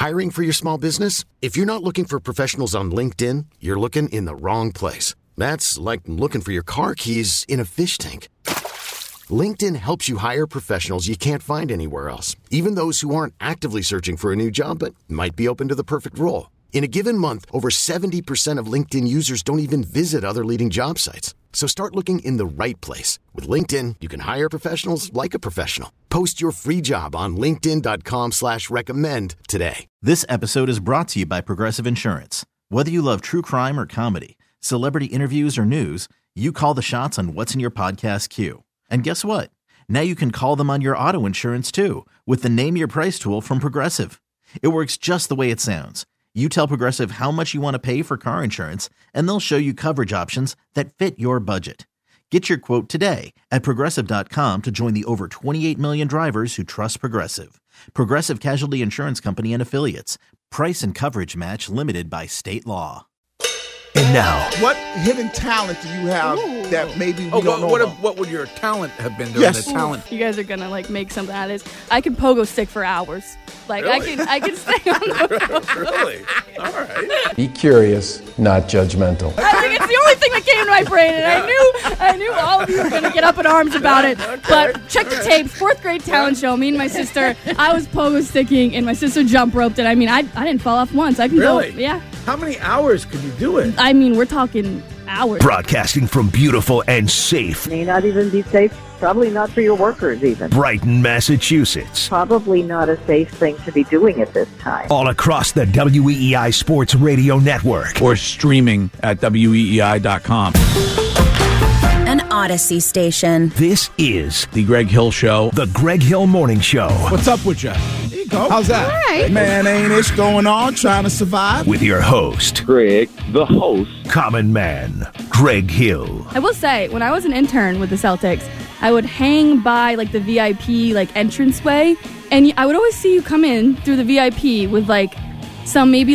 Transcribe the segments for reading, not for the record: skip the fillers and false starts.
Hiring for your small business? If you're not looking for professionals on LinkedIn, you're looking in the wrong place. That's like looking for your car keys in a fish tank. LinkedIn helps you hire professionals you can't find anywhere else, even those who aren't actively searching for a new job but might be open to the perfect role. In a given month, over 70% of LinkedIn users don't even visit other leading job sites. So start looking in the right place. With LinkedIn, you can hire professionals like a professional. Post your free job on linkedin.com/recommend today. This episode is brought to you by Progressive Insurance. Whether you love true crime or comedy, celebrity interviews or news, you call the shots on what's in your podcast queue. And guess what? Now you can call them on your auto insurance too with the Name Your Price tool from Progressive. It works just the way it sounds. You tell Progressive how much you want to pay for car insurance, and they'll show you coverage options that fit your budget. Get your quote today at Progressive.com to join the over 28 million drivers who trust Progressive. Progressive Casualty Insurance Company and Affiliates. Price and coverage match limited by state law. And now, what hidden talent do you have that maybe we don't know about? What would your talent have been doing? Yes. The talent. You guys are gonna make something out of this. I can pogo stick for hours. Really? I can stay on the Really? All right. be curious, not judgmental. it's the only thing that came to my brain, and I knew all of you were gonna get up in arms about it. But check the tapes. 4th grade talent show. Me and my sister. I was pogo sticking, and my sister jump roped, and I didn't fall off once. I can Really? go. Yeah. How many hours could you do it? We're talking hours. Broadcasting from beautiful and safe May not even be safe. Probably not for your workers even. Brighton, Massachusetts. Probably not a safe thing to be doing at this time. All across the WEEI Sports Radio Network. Or streaming at WEEI.com. An Odyssey station. This is The Greg Hill Show. The Greg Hill Morning Show. What's up with you? There you go. How's that? All right. Man, ain't this going on? Trying to survive? With your host, Greg, the host. Common Man, Greg Hill. I will say, when I was an intern with the Celtics, I would hang by the VIP entranceway, and I would always see you come in through the VIP with some maybe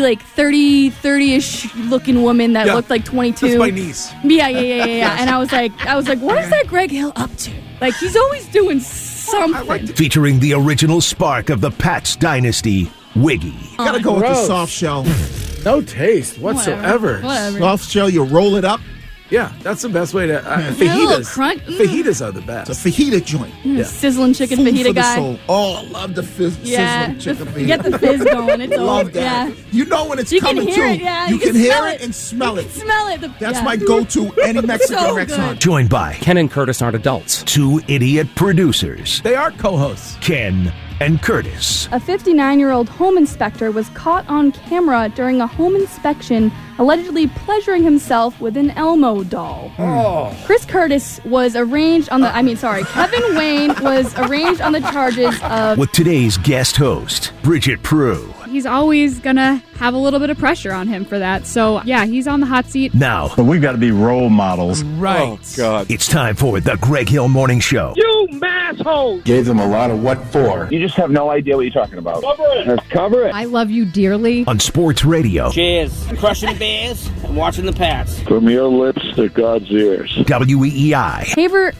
30-ish looking woman that looked like 22. That's my niece. Yeah. And I was like, what is that Greg Hill up to? He's always doing something. Featuring the original spark of the Pats dynasty, Wiggy. Gotta go with the Gross. soft shell. No taste whatsoever. Whatever. Soft shell, you roll it up. Yeah, that's the best way to. Yeah, a little Fajitas. crunch. Fajitas are the It's best. a fajita joint. Sizzling chicken Food fajita for the guy. soul. Oh, I love the sizzling chicken fajita. Get the fizz going. It's Love over. that. Yeah. You know when it's You can coming hear too. it, yeah. You can hear smell it and smell You it. can smell it. That's my go-to any Mexican So restaurant. good. Joined by Ken and Curtis aren't adults. 2 idiot producers, They are co-hosts. Ken and Curtis. A 59-year-old home inspector was caught on camera during a home inspection, allegedly pleasuring himself with an Elmo doll. Oh. Chris Curtis was arraigned on Kevin Wayne was arraigned on the charges of... With today's guest host, Bridget Prue. He's always going to have a little bit of pressure on him for that. So, yeah, he's on the hot seat. Now, But we've got to be role models. Right. Oh, God. it's time for the Greg Hill Morning Show. You masshole! Gave them a lot of what for. You just have no idea what you're talking about. Cover it. Let's cover it. I love you dearly. On Sports Radio, Cheers. Crushing the Bears and watching the Pats. From your lips to God's ears. WEEI. Haver...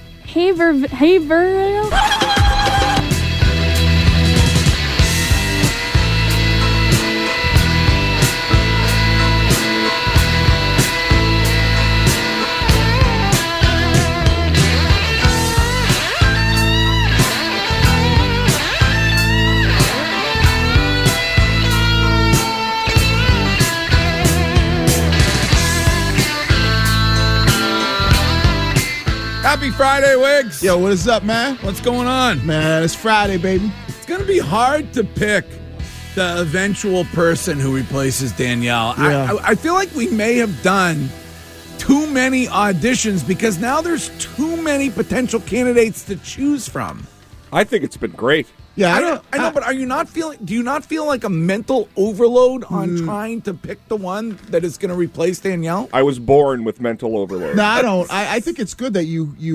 Happy Friday, Wiggs. Yo, what is up, man? What's going on? Man, it's Friday, baby. It's going to be hard to pick the eventual person who replaces Danielle. Yeah. I feel like we may have done too many auditions because now there's too many potential candidates to choose from. I think it's been great. Yeah, I know, but do you not feel like a mental overload on trying to pick the one that is going to replace Danielle? I was born with mental overload. No, I don't. I think it's good that you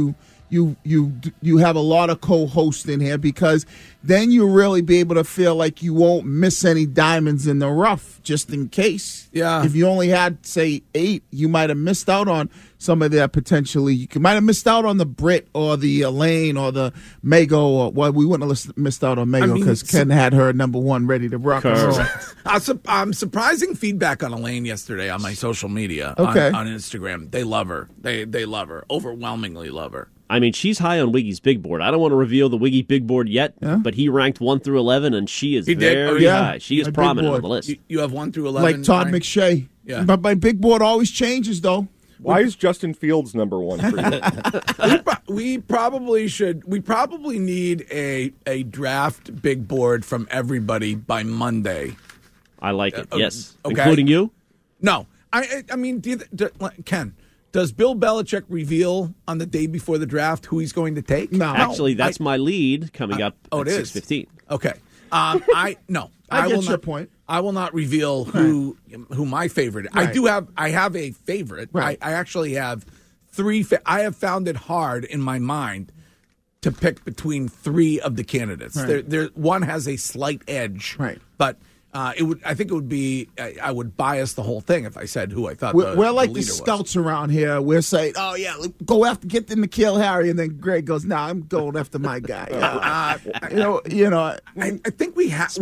you have a lot of co-hosts in here, because then you really be able to feel like you won't miss any diamonds in the rough, just in case. Yeah. If you only had, say, 8, you might have missed out on some of that potentially. You might have missed out on the Brit or the Elaine or the Mago. Or, well, we wouldn't have missed out on Mago because Ken had her number 1 ready to rock and roll. I'm surprising feedback on Elaine yesterday on my social media, on Instagram. They love her. They love her. Overwhelmingly love her. I mean, she's high on Wiggy's big board. I don't want to reveal the Wiggy big board yet, but he ranked 1 through 11, and she is very high. She is prominent on the list. You have 1 through 11? Like Todd McShay. Yeah. But my big board always changes, though. Why is Justin Fields number 1 for you? We probably should. We probably need a draft big board from everybody by Monday. I like it. Yes, okay. Including you. No, I mean, Ken. Does Bill Belichick reveal on the day before the draft who he's going to take? No. Actually, that's my lead coming up at 6:15. Okay. I get your point. I will not reveal who my favorite is. Right. I have a favorite. Right. I actually have 3. I have found it hard in my mind to pick between 3 of the candidates. Right. There one has a slight edge. Right. But I think it would be. I would bias the whole thing if I said who I thought. We're like the the scouts around here. We're saying, "Oh yeah, get them to kill Harry," and then Greg goes, "Nah, I'm going after my guy." I think we have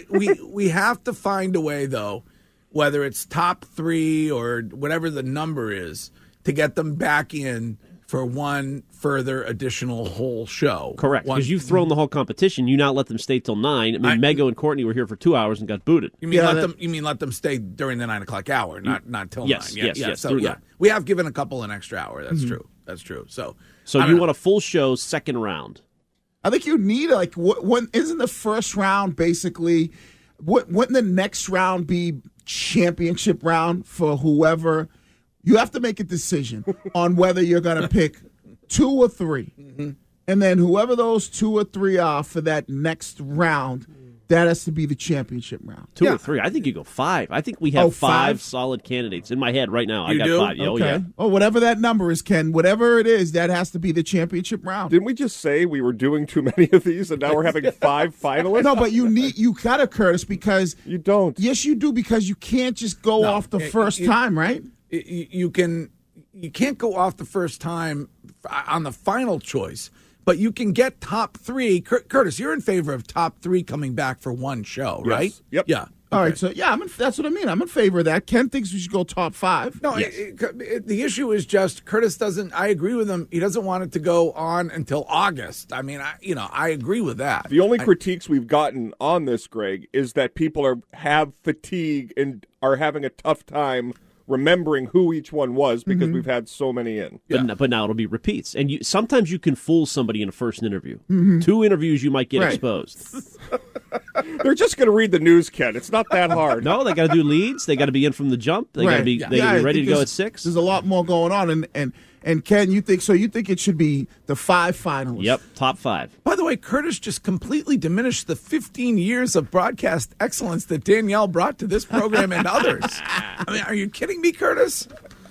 we have to find a way, though, whether it's top 3 or whatever the number is, to get them back in for one further additional whole show. Correct, because you've thrown the whole competition. You now let them stay till 9. I mean, Mego and Courtney were here for 2 hours and got booted. You mean let them stay during the 9 o'clock hour, not till 9? Yes. So we have given a couple an extra hour. That's true. That's true. So you want a full show second round? I think you need when isn't the first round basically? Wouldn't the next round be championship round for whoever? You have to make a decision on whether you're going to pick 2 or 3. Mm-hmm. And then whoever those 2 or 3 are for that next round, that has to be the championship round. 2 or 3. I think you go 5. I think we have 5 solid candidates in my head right now. I got 5. Okay. Oh, yeah. Oh, whatever that number is, Ken, whatever it is, that has to be the championship round. Didn't we just say we were doing too many of these, and now we're having 5 finalists? No, but you got to, Curtis, because you don't. Yes, you do, because you can't just go off the first time, right? You can't go off the first time on the final choice, but you can get top 3. Curtis, you're in favor of top 3 coming back for one show, right? Yes. Yep. Yeah. All right, so that's what I mean. I'm in favor of that. Ken thinks we should go top 5. No, yes. The issue is just Curtis doesn't. I agree with him. He doesn't want it to go on until August. I mean, I agree with that. The only critiques we've gotten on this, Greg, is that people have fatigue and are having a tough time remembering who each one was because we've had so many in. But now it'll be repeats. And sometimes you can fool somebody in a first interview. 2 interviews, you might get exposed. They're just going to read the news, Ken. It's not that hard. No, they got to do leads. They got to be in from the jump. They got to be ready to go at 6. There's a lot more going on. And Ken, you think it should be the 5 finalists? Yep, top 5. By the way, Curtis just completely diminished the 15 years of broadcast excellence that Danielle brought to this program and others. I mean, are you kidding me, Curtis?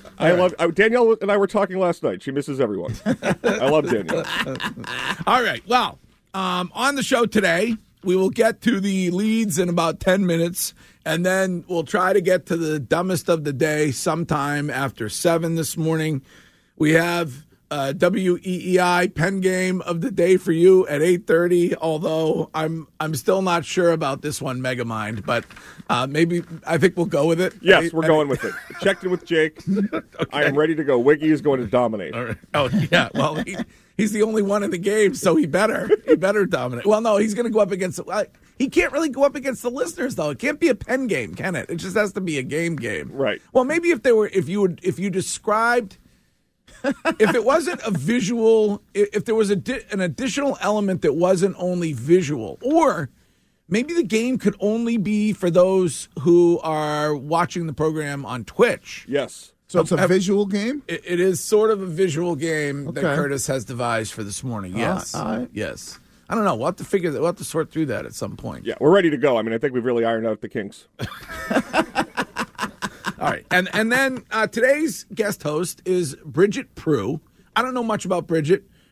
Danielle and I were talking last night. She misses everyone. I love Danielle. All right. Well, on the show today, we will get to the leads in about 10 minutes, and then we'll try to get to the dumbest of the day sometime after 7 this morning. We have WEEI pen game of the day for you at 8:30. Although I'm still not sure about this one, Megamind, but maybe I think we'll go with it. Yes, we're going with it. Checked in with Jake. Okay. I am ready to go. Wiggy is going to dominate. All right. Oh yeah. Well, he's the only one in the game, so he better dominate. Well, no, he's going to go up against. He can't really go up against the listeners though. It can't be a pen game, can it? It just has to be a game. Right. Well, maybe if you described. If it wasn't a visual, if there was an additional element that wasn't only visual, or maybe the game could only be for those who are watching the program on Twitch. Yes. So it's a visual game? It is sort of a visual game that Curtis has devised for this morning. Yes. All right. Yes. I don't know. We'll have to figure that. We'll have to sort through that at some point. Yeah, we're ready to go. I mean, I think we've really ironed out the kinks. All right. And then today's guest host is Bridget Prue. I don't know much about Bridget.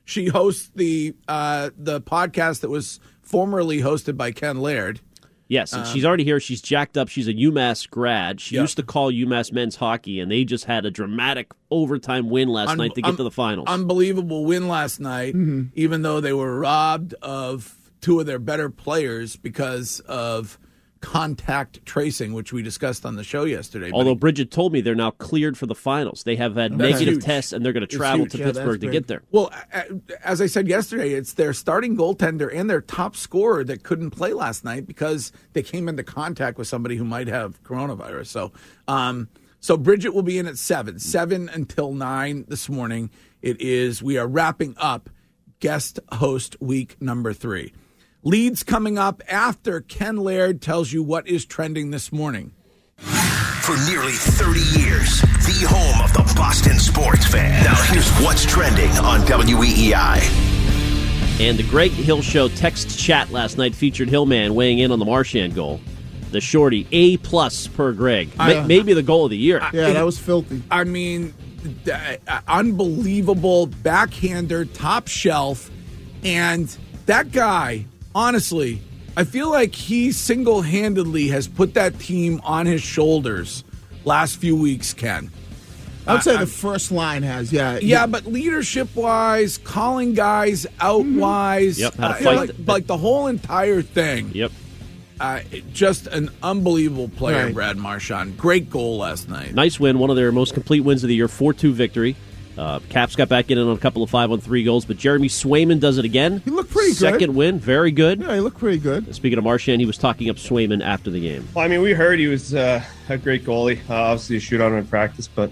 She hosts the podcast that was formerly hosted by Ken Laird. Yes, and she's already here. She's jacked up. She's a UMass grad. She used to call UMass men's hockey, and they just had a dramatic overtime win last night to get to the finals. Unbelievable win last night, even though they were robbed of two of their better players because of contact tracing, which we discussed on the show yesterday. Although Bridget told me they're now cleared for the finals. They have had negative tests, and they're going to travel to Pittsburgh to get there. Well, as I said yesterday, it's their starting goaltender and their top scorer that couldn't play last night because they came into contact with somebody who might have coronavirus. So Bridget will be in at 7 until 9 this morning. We are wrapping up guest host week number 3. Leads coming up after Ken Laird tells you what is trending this morning. For nearly 30 years, the home of the Boston sports fan. Now here's what's trending on WEEI. And the Greg Hill Show text chat last night featured Hillman weighing in on the Marchand goal. The shorty, A+ per Greg. Maybe the goal of the year. Yeah, that was filthy. I mean, unbelievable backhander, top shelf, and that guy... Honestly, I feel like he single-handedly has put that team on his shoulders last few weeks, Ken. I would say the first line has, yeah. Yeah, but leadership-wise, calling guys out-wise, how to fight like the whole entire thing. Yep. Just an unbelievable player, Brad Marchand. Great goal last night. Nice win, one of their most complete wins of the year, 4-2 victory. Caps got back in on a couple of 5-on-3 goals, but Jeremy Swayman does it again. He looked pretty good. Second win, very good. Yeah, he looked pretty good. Speaking of Marchand, he was talking up Swayman after the game. Well, I mean, we heard he was a great goalie. Obviously, a shootout in practice, but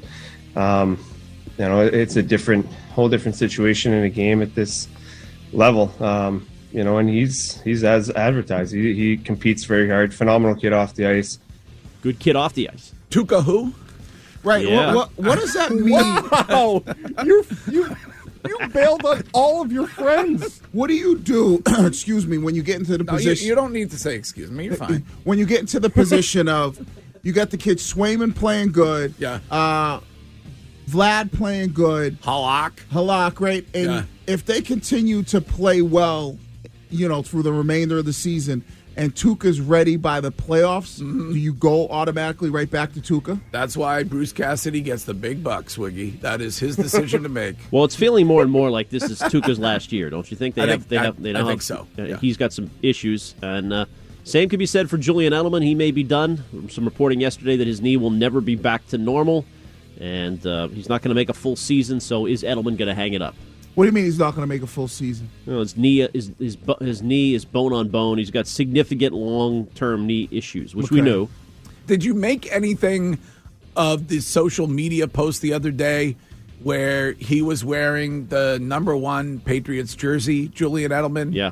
it's a whole different situation in a game at this level. And he's as advertised. He competes very hard. Phenomenal kid off the ice. Good kid off the ice. Tuukka who? Right. Yeah. What does that mean? Wow. You bailed on all of your friends. What do you do, excuse me, when you get into the position? You don't need to say excuse me. You're fine. When you get into the position of, you got the kid Swayman playing good. Yeah. Vlad playing good. Halak, right? And if they continue to play well, through the remainder of the season, and Tuukka's ready by the playoffs, do you go automatically right back to Tuukka? That's why Bruce Cassidy gets the big bucks, Wiggy. That is his decision to make. Well, it's feeling more and more like this is Tuukka's last year, don't you think? I think so. Yeah. He's got some issues, and same could be said for Julian Edelman. He may be done. Some reporting yesterday that his knee will never be back to normal, and he's not going to make a full season, so is Edelman going to hang it up? What do you mean he's not going to make a full season? Well, his knee is bone on bone. He's got significant long-term knee issues, which we knew. Did you make anything of the social media post the other day where he was wearing the number 1 Patriots jersey, Julian Edelman? Yeah.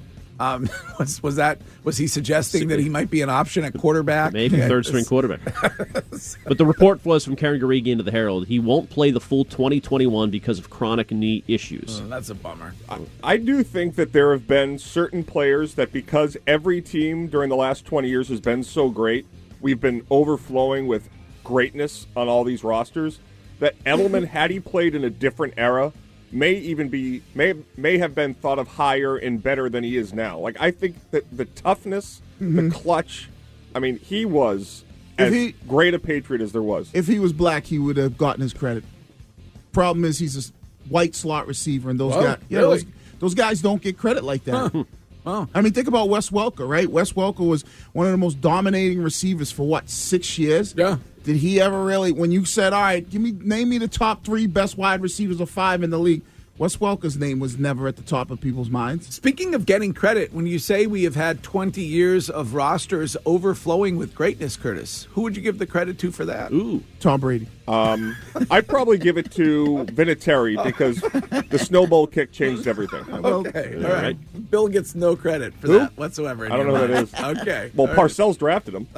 Was he suggesting that he might be an option at quarterback? Maybe third-string quarterback. But the report was from Karen Garrigian to the Herald. He won't play the full 2021 because of chronic knee issues. That's a bummer. I do think that there have been certain players that because every team during the last 20 years has been so great, we've been overflowing with greatness on all these rosters, that Edelman, had he played in a different era, may have been thought of higher and better than he is now. Like, I think that the toughness, the clutch, I mean, he was great a Patriot as there was. If he was black, he would have gotten his credit. Problem is, he's a white slot receiver, and those guys don't get credit like that. Huh. Oh. I mean, think about Wes Welker, right? Wes Welker was one of the most dominating receivers for 6 years? Yeah. Did he ever really, when you said, all right, name me the top 3 best wide receivers or 5 in the league, Wes Welker's name was never at the top of people's minds. Speaking of getting credit, when you say we have had 20 years of rosters overflowing with greatness, Curtis, who would you give the credit to for that? Ooh, Tom Brady. I'd probably give it to Vinatieri because the snowball kick changed everything. Okay, all right. Bill gets no credit for that whatsoever. I don't know who that is. Okay. Well, Parcells drafted him.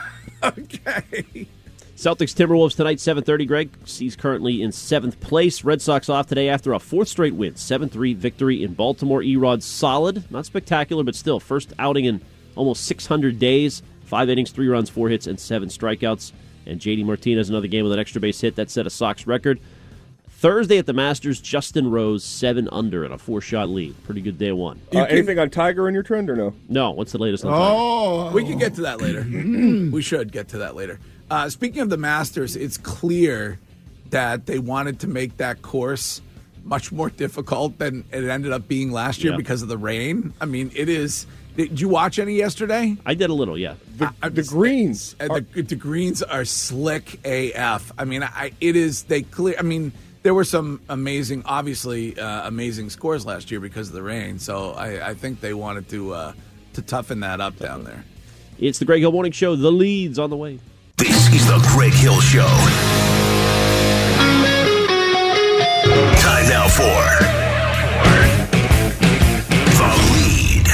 Okay. Celtics Timberwolves tonight, 7:30. Greg, he's currently in 7th place. Red Sox off today after a 4th straight win, 7-3 victory in Baltimore. Erod solid, not spectacular, but still first outing in almost 600 days. 5 innings, 3 runs, 4 hits, and 7 strikeouts. And J.D. Martinez, another game with an extra base hit that set a Sox record. Thursday at the Masters, Justin Rose 7 under and a 4-shot lead. Pretty good day one. Anything on Tiger in your trend or no? No. What's the latest on Tiger? We can get to that later. We should get to that later. Speaking of the Masters, it's clear that they wanted to make that course much more difficult than it ended up being last year because of the rain. I mean, it is. Did you watch any yesterday? I did a little, yeah. The greens. The greens are slick AF. I mean, it is. They clear. I mean, there were some amazing scores last year because of the rain. So I think they wanted to toughen that up down there. It's the Greg Hill Morning Show. The Leads on the way. This is the Greg Hill Show. Time now for The Lead.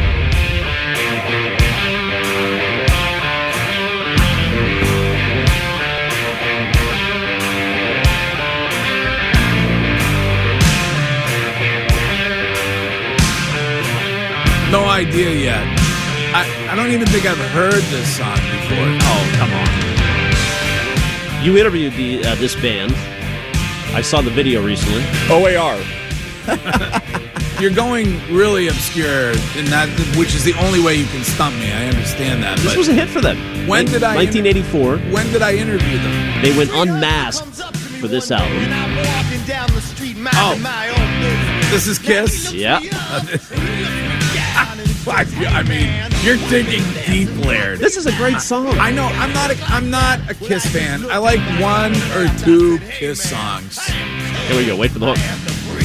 No idea yet. I don't even think I've heard this song before. Oh, come on. You interviewed this band. I saw the video recently. OAR. You're going really obscure, which is the only way you can stump me. I understand that. This was a hit for them. When did 1984. When did I interview them? They went unmasked for this album. Oh, this is Kiss? Yeah. I mean, you're digging deep, Laird. This is a great song. I know. I'm not a Kiss fan. I like 1 or 2 Kiss songs. Here we go. Wait for the hook.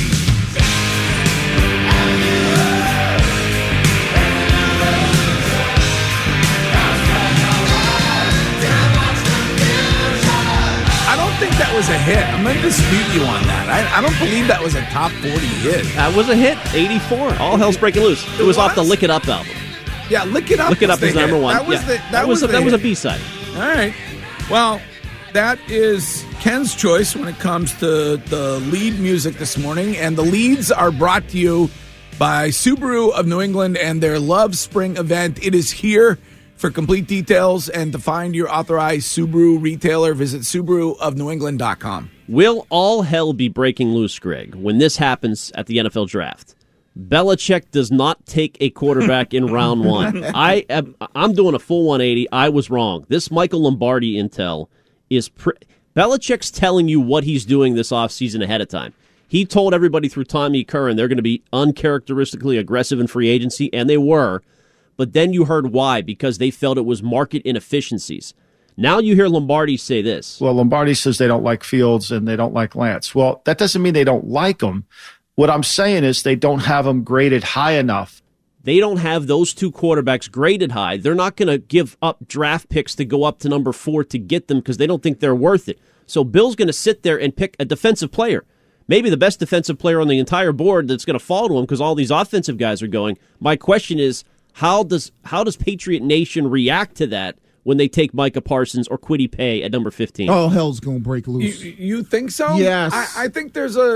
I don't think that was a hit. I'm going to dispute you on that. I don't believe that was a top 40 hit. That was a hit. 84. All Hell's Breaking Loose. It was off the Lick It Up album. Yeah, Lick It Up. Lick It Up is number one. That was a B-side. All right. Well, that is Ken's choice when it comes to the lead music this morning. And the leads are brought to you by Subaru of New England and their Love Spring event. It is here. For complete details and to find your authorized Subaru retailer, visit SubaruofNewEngland.com. Will all hell be breaking loose, Greg, when this happens at the NFL draft? Belichick does not take a quarterback in round 1. I'm doing a full 180. I was wrong. This Michael Lombardi intel is... Belichick's telling you what he's doing this offseason ahead of time. He told everybody through Tommy Curran they're going to be uncharacteristically aggressive in free agency, and they were. But then you heard why, because they felt it was market inefficiencies. Now you hear Lombardi say this. Well, Lombardi says they don't like Fields and they don't like Lance. Well, that doesn't mean they don't like them. What I'm saying is they don't have them graded high enough. They don't have those 2 quarterbacks graded high. They're not going to give up draft picks to go up to number 4 to get them because they don't think they're worth it. So Bill's going to sit there and pick a defensive player. Maybe the best defensive player on the entire board that's going to fall to him because all these offensive guys are going. My question is, how does Patriot Nation react to that when they take Micah Parsons or Kwity Paye at number 15? Oh, hell's gonna break loose. You think so? Yes. I think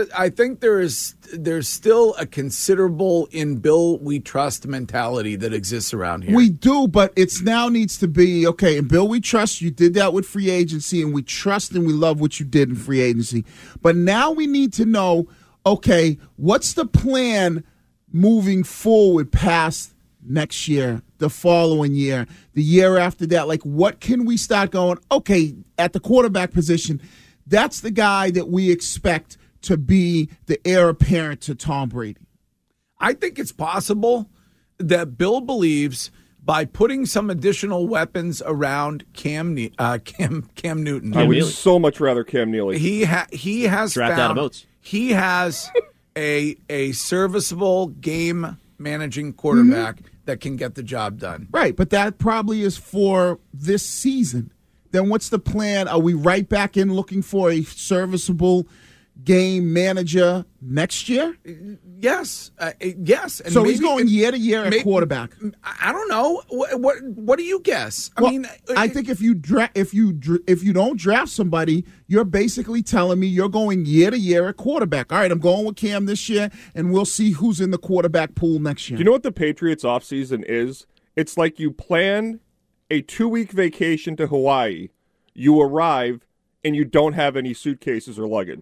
there's still a considerable in Bill we trust mentality that exists around here. We do, but it's now needs to be okay. And Bill, we trust you did that with free agency, and we trust and we love what you did in free agency. But now we need to know, okay, what's the plan moving forward past next year, the following year, the year after that? Like, what can we start going, okay, at the quarterback position, that's the guy that we expect to be the heir apparent to Tom Brady? I think it's possible that Bill believes by putting some additional weapons around Cam Newton. I would so much rather Cam Neely. He has draft Adam Oates. He has a serviceable game managing quarterback that can get the job done. Right, but that probably is for this season. Then what's the plan? Are we right back in looking for a serviceable game manager next year? Yes. Yes. And so he's going year to year at quarterback. I don't know. What do you guess? I think if you don't draft somebody, you're basically telling me you're going year to year at quarterback. All right, I'm going with Cam this year, and we'll see who's in the quarterback pool next year. Do you know what the Patriots offseason is? It's like you plan a 2-week vacation to Hawaii, you arrive, and you don't have any suitcases or luggage.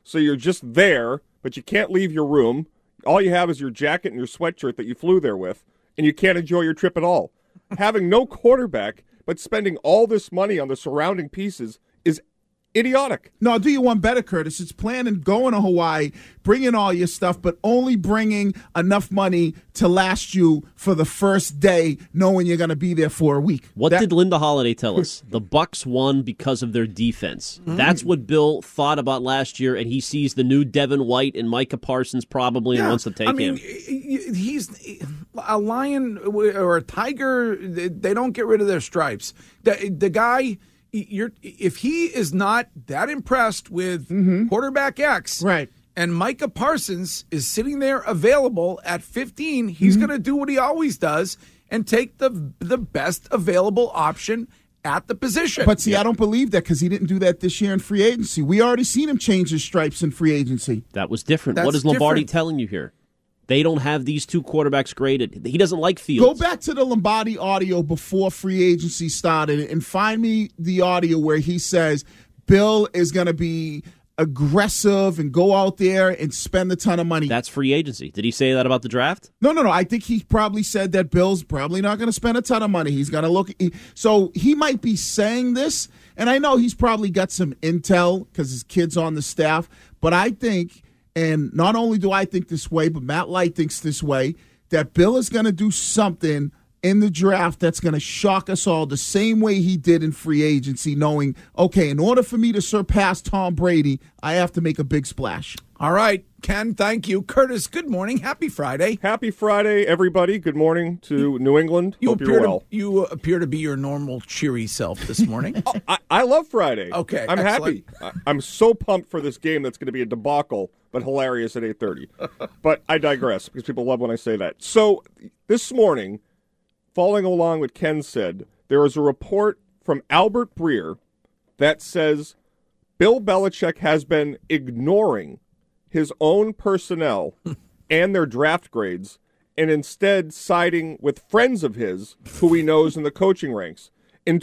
So you're just there, but you can't leave your room. All you have is your jacket and your sweatshirt that you flew there with, and you can't enjoy your trip at all. Having no quarterback, but spending all this money on the surrounding pieces is idiotic. No, I'll do you one better, Curtis. It's planning going to Hawaii, bringing all your stuff, but only bringing enough money to last you for the first day, knowing you're going to be there for a week. What did Linda Holiday tell us? The Bucs won because of their defense. That's what Bill thought about last year, and he sees the new Devin White and Micah Parsons probably and wants to take him. He's a lion or a tiger. They don't get rid of their stripes. The guy... if he is not that impressed with quarterback X, right, and Micah Parsons is sitting there available at 15, he's going to do what he always does and take the best available option at the position. But see, I don't believe that because he didn't do that this year in free agency. We already seen him change his stripes in free agency. That was different. What is Lombardi telling you here? They don't have these two quarterbacks graded. He doesn't like Fields. Go back to the Lombardi audio before free agency started and find me the audio where he says Bill is going to be aggressive and go out there and spend a ton of money. That's free agency. Did he say that about the draft? No. I think he probably said that Bill's probably not going to spend a ton of money. He's going to look. So he might be saying this, and I know he's probably got some intel because his kid's on the staff, but I think... And not only do I think this way, but Matt Light thinks this way, that Bill is going to do something in the draft that's going to shock us all the same way he did in free agency, knowing, okay, in order for me to surpass Tom Brady, I have to make a big splash. All right, Ken, thank you. Curtis, good morning. Happy Friday. Happy Friday, everybody. Good morning to New England. Hope you're well. You appear to be your normal cheery self this morning. I love Friday. Okay, I'm excellent. happy. I'm so pumped for this game that's going to be a debacle, but hilarious at 8:30. But I digress because people love when I say that. So this morning, following along what Ken said, there was a report from Albert Breer that says Bill Belichick has been ignoring his own personnel and their draft grades and instead siding with friends of his who he knows in the coaching ranks. In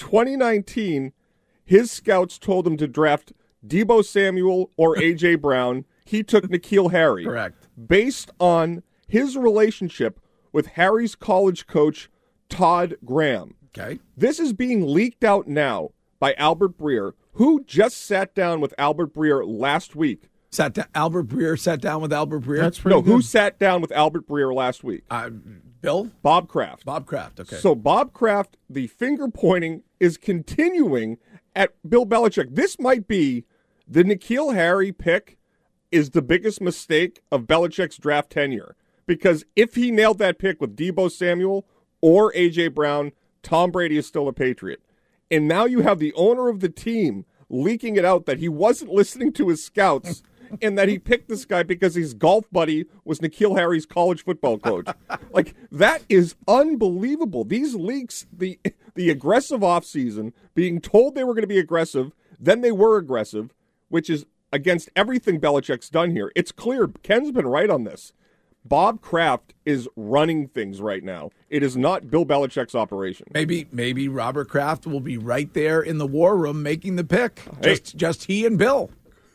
2019, his scouts told him to draft Deebo Samuel or A.J. Brown. He took N'Keal Harry. Correct. Based on his relationship with Harry's college coach, Todd Graham. Okay. This is being leaked out now by Albert Breer, who just sat down with Albert Breer last week. Albert Breer sat down with Albert Breer? That's pretty good. Who sat down with Albert Breer last week? Bill? Bob Kraft. Bob Kraft, okay. So Bob Kraft, the finger-pointing is continuing at Bill Belichick. This might be the N'Keal Harry pick is the biggest mistake of Belichick's draft tenure. Because if he nailed that pick with Deebo Samuel or A.J. Brown, Tom Brady is still a Patriot. And now you have the owner of the team leaking it out that he wasn't listening to his scouts and that he picked this guy because his golf buddy was N'Keal Harry's college football coach. Like, that is unbelievable. These leaks, the aggressive offseason, being told they were going to be aggressive, then they were aggressive, which is against everything Belichick's done here. It's clear. Ken's been right on this. Bob Kraft is running things right now. It is not Bill Belichick's operation. Maybe Robert Kraft will be right there in the war room making the pick. Just he and Bill.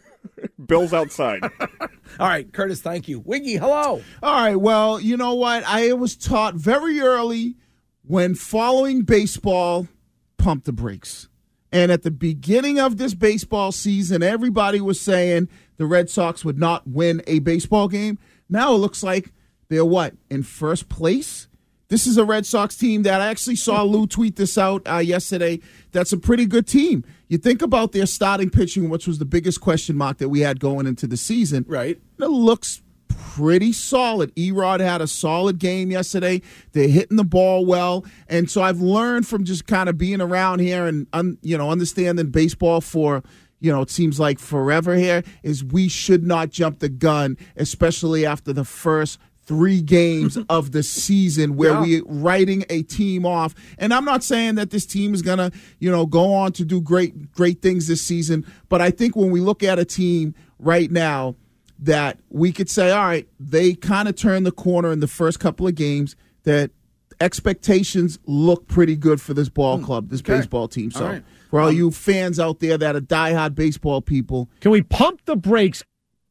Bill's outside. All right, Curtis, thank you. Wiggy, hello. All right, well, you know what? I was taught very early when following baseball, pump the brakes. And at the beginning of this baseball season, everybody was saying the Red Sox would not win a baseball game. Now it looks like they're in first place? This is a Red Sox team that I actually saw Lou tweet this out yesterday. That's a pretty good team. You think about their starting pitching, which was the biggest question mark that we had going into the season. Right. It looks pretty solid. Erod had a solid game yesterday. They're hitting the ball well. And so I've learned from just kind of being around here and, understanding baseball for, it seems like forever here, is we should not jump the gun, especially after the first 3 games of the season where we're writing a team off. And I'm not saying that this team is going to, go on to do great things this season. But I think when we look at a team right now that we could say, all right, they kind of turned the corner in the first couple of games, that expectations look pretty good for this ball club, this baseball team. So for all you fans out there that are diehard baseball people. Can we pump the brakes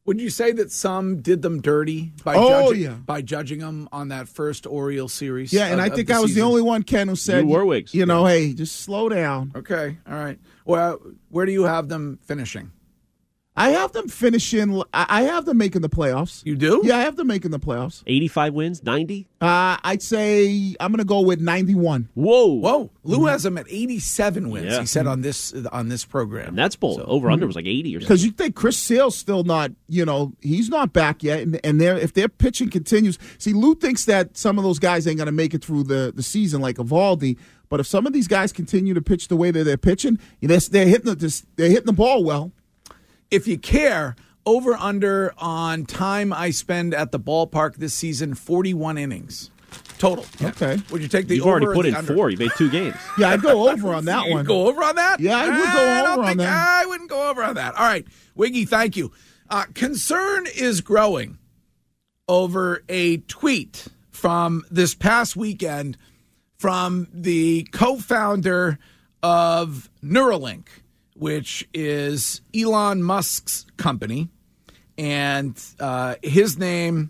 Would you say that some did them dirty by judging them on that first Orioles series? Yeah, and I think I was the only one, Ken, who said, hey, just slow down. Okay, all right. Well, where do you have them finishing? I have them finishing. I have them making the playoffs. You do? Yeah, I have them making the playoffs. 85 wins, 90? I'd say I'm going to go with 91. Whoa. Lou has them at 87 wins, he said on this program. And that's bold. Over-under was like 80 or something. Because you think Chris Sale's still not, he's not back yet. And if their pitching continues. See, Lou thinks that some of those guys ain't going to make it through the season like Evaldi. But if some of these guys continue to pitch the way that they're pitching, they're hitting the ball well. If you care, over-under on time I spend at the ballpark this season, 41 innings total. Yeah. Okay. Would you take the You've over already put in under? 4. You made 2 games. Yeah, I'd go over on that one. You'd go over on that? Yeah, I would go over on that. I wouldn't go over on that. All right. Wiggy, thank you. Concern is growing over a tweet from this past weekend from the co-founder of Neuralink, which is Elon Musk's company. And his name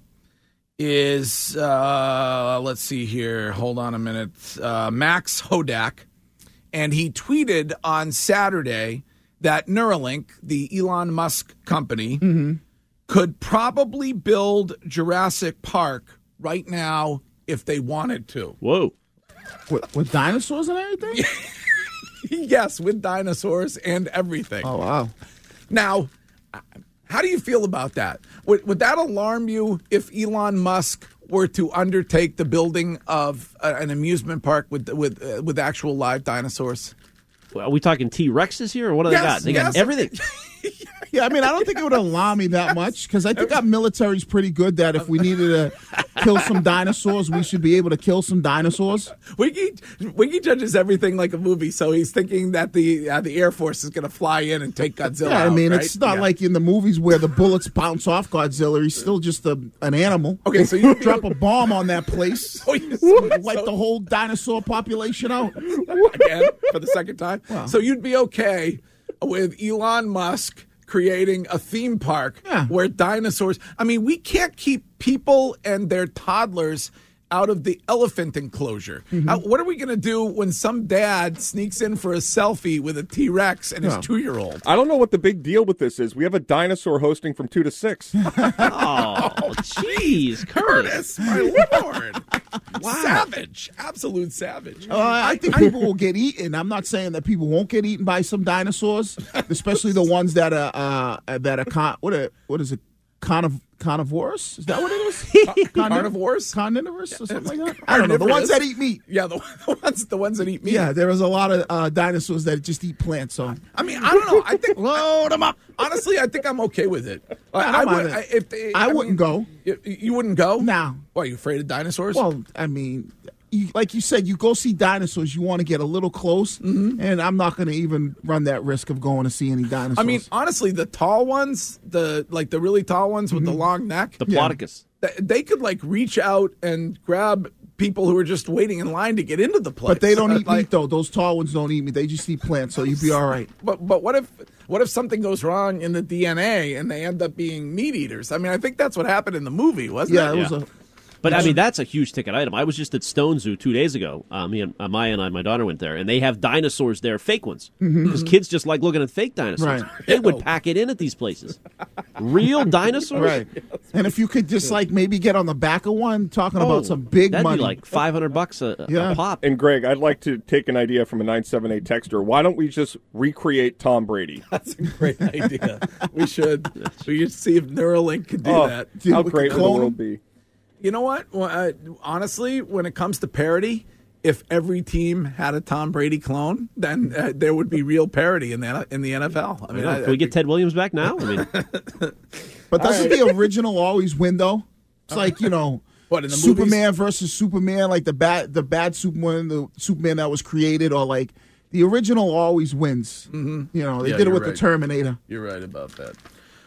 is, let's see here. Hold on a minute. Max Hodak. And he tweeted on Saturday that Neuralink, the Elon Musk company, could probably build Jurassic Park right now if they wanted to. Whoa. With dinosaurs and everything? Yes, with dinosaurs and everything. Oh, wow. Now, how do you feel about that? Would that alarm you if Elon Musk were to undertake the building of an amusement park with actual live dinosaurs? Well, are we talking T-Rexes here, or what do they got? They got everything. Yeah, I mean, I don't think it would alarm me that much because I think our military's pretty good that if we needed to kill some dinosaurs, we should be able to kill some dinosaurs. Wiggy judges everything like a movie, so he's thinking that the Air Force is going to fly in and take Godzilla out. I mean, right? It's not like in the movies where the bullets bounce off Godzilla. He's still just an animal. Okay, so you drop a bomb on that place, wipe the whole dinosaur population out. Again, for the second time. Wow. So you'd be okay with Elon Musk creating a theme park where dinosaurs... I mean, we can't keep people and their toddlers out of the elephant enclosure. What are we going to do when some dad sneaks in for a selfie with a T-Rex and his 2-year-old? I don't know what the big deal with this is. We have a dinosaur hosting from 2 to 6. Oh, jeez, Curtis. My Lord. Wow. Savage. Absolute savage. I think people will get eaten. I'm not saying that people won't get eaten by some dinosaurs, especially the ones that are what is it? Carnivorous? Is that what it is? Carnivores? Carnivorous or something like that? I don't know. The ones that eat meat. Yeah, the ones that eat meat. Yeah, there is a lot of dinosaurs that just eat plants. So I mean, I don't know. I think load them up. Honestly, I think I'm okay with it. I wouldn't go. You wouldn't go? No. Why, are you afraid of dinosaurs? Well, I mean, like you said, you go see dinosaurs, you want to get a little close, and I'm not going to even run that risk of going to see any dinosaurs. I mean, honestly, the tall ones, the really tall ones with the long neck, the Plodicus, they could reach out and grab people who are just waiting in line to get into the place. But they don't eat meat, though. Those tall ones don't eat meat. They just eat plants, so you'd be all right. But what if something goes wrong in the DNA and they end up being meat eaters? I mean, I think that's what happened in the movie, wasn't it? Yeah, it was But, I mean, that's a huge ticket item. I was just at Stone Zoo 2 days ago. Me and Maya and my daughter went there, and they have dinosaurs there, fake ones. Because kids just like looking at fake dinosaurs. Right. They would pack it in at these places. Real dinosaurs? Right. And if you could just, maybe get on the back of one, talking about some big that'd money. That'd be $500 a pop. And, Greg, I'd like to take an idea from a 978 texter. Why don't we just recreate Tom Brady? That's a great idea. We should see if Neuralink could do that. How great would the world be? You know what? Honestly, when it comes to parody, if every team had a Tom Brady clone, then there would be real parody in the NFL. I mean, can we get Ted Williams back now? I mean, but doesn't the original always win though? It's like what in the Superman movies? versus Superman, like the bad Superman, the Superman that was created, or the original always wins. They did it with the Terminator. You're right about that.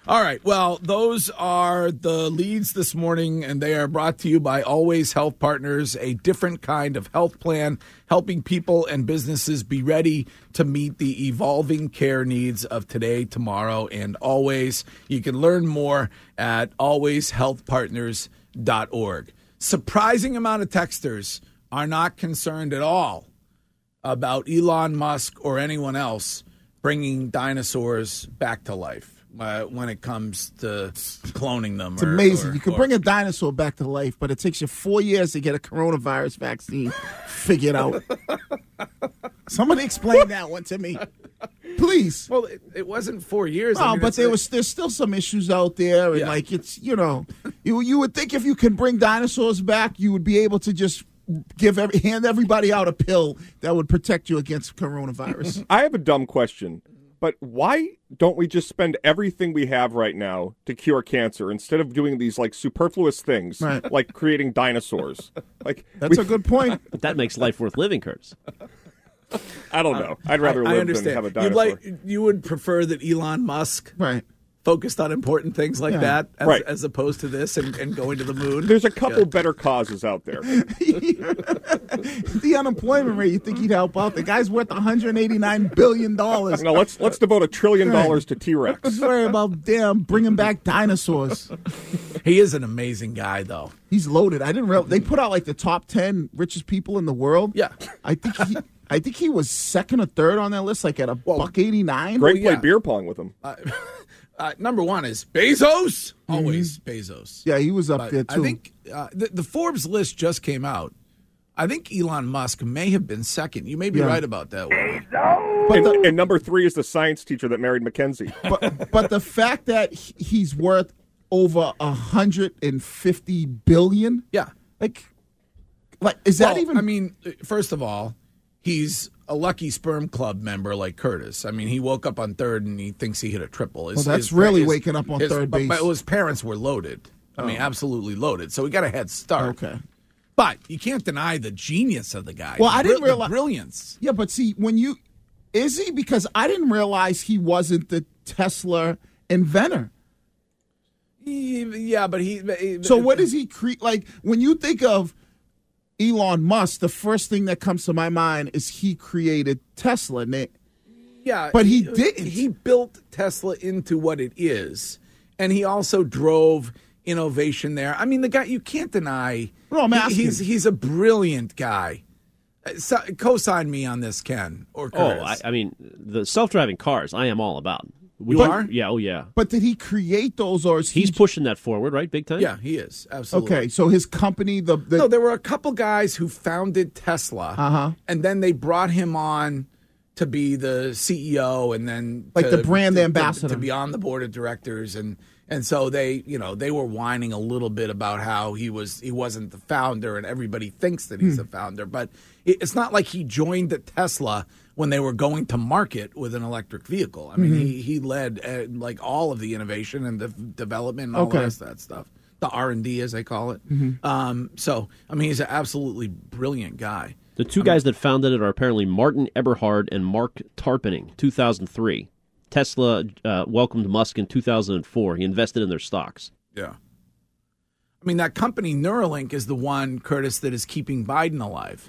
All right. Well, those are the leads this morning, and they are brought to you by Always Health Partners, a different kind of health plan, helping people and businesses be ready to meet the evolving care needs of today, tomorrow, and always. You can learn more at alwayshealthpartners.org. Surprising amount of texters are not concerned at all about Elon Musk or anyone else bringing dinosaurs back to life. When it comes to cloning them. It's amazing. You can bring a dinosaur back to life, but it takes you 4 years to get a coronavirus vaccine figured out. Somebody explain that one to me, please. Well, it wasn't 4 years. No, I mean, but there's still some issues out there, and like it's you would think if you can bring dinosaurs back, you would be able to just hand everybody out a pill that would protect you against coronavirus. I have a dumb question. But why don't we just spend everything we have right now to cure cancer instead of doing these like superfluous things, like creating dinosaurs? Like that's a good point. That makes life worth living, Curtis. I don't know. I'd rather live than have a dinosaur. You would prefer that Elon Musk focused on important things like that as opposed to this and going to the moon? There's a couple better causes out there. The unemployment rate, you think he'd help out? The guy's worth $189 billion. No, let's devote $1 trillion to T-Rex. Let's worry about bringing back dinosaurs. He is an amazing guy, though. He's loaded. I didn't realize they put out like the top 10 richest people in the world. Yeah, I think he was second or third on that list, like at $1.89. Great play beer pong with him. Number one is Bezos. Always Bezos. Yeah, he was up there, too. I think the Forbes list just came out. I think Elon Musk may have been second. You may be right about that, Wally. And number 3 is the science teacher that married Mackenzie. But the fact that he's worth over $150 billion? Yeah. Like is that even... I mean, first of all, he's a Lucky Sperm Club member like Curtis. I mean, he woke up on third and he thinks he hit a triple. That's really waking up on third base. But his parents were loaded. I mean, absolutely loaded. So he got a head start. Okay. But you can't deny the genius of the guy. Well, I didn't realize... The brilliance. Yeah, but see, is he? Because I didn't realize he wasn't the Tesla inventor. Yeah, but he... So what does he create? Like, when you think of Elon Musk, the first thing that comes to my mind is he created Tesla. Yeah, but he didn't. He built Tesla into what it is, and he also drove innovation there. I mean, the guy, you can't deny. No, I'm asking. He's a brilliant guy. Co-sign me on this, Ken or Curtis. I mean, the self-driving cars, I am all about. You are? Yeah, oh yeah. But did he create those, or is he's pushing that forward, right? Big time? Yeah, he is. Absolutely. Okay, so his company, No, there were a couple guys who founded Tesla, and then they brought him on to be the CEO, and then the brand ambassador to be on the board of directors, and so they were whining a little bit about how he wasn't the founder, and everybody thinks that he's the founder, but it's not like he joined at Tesla when they were going to market with an electric vehicle. I mean, he led like all of the innovation and the development and all the rest of that stuff. The R&D, as they call it. So, I mean, he's an absolutely brilliant guy. The two guys that founded it are apparently Martin Eberhard and Mark Tarpenning, 2003. Tesla welcomed Musk in 2004. He invested in their stocks. Yeah. I mean, that company, Neuralink, is the one, Curtis, that is keeping Biden alive.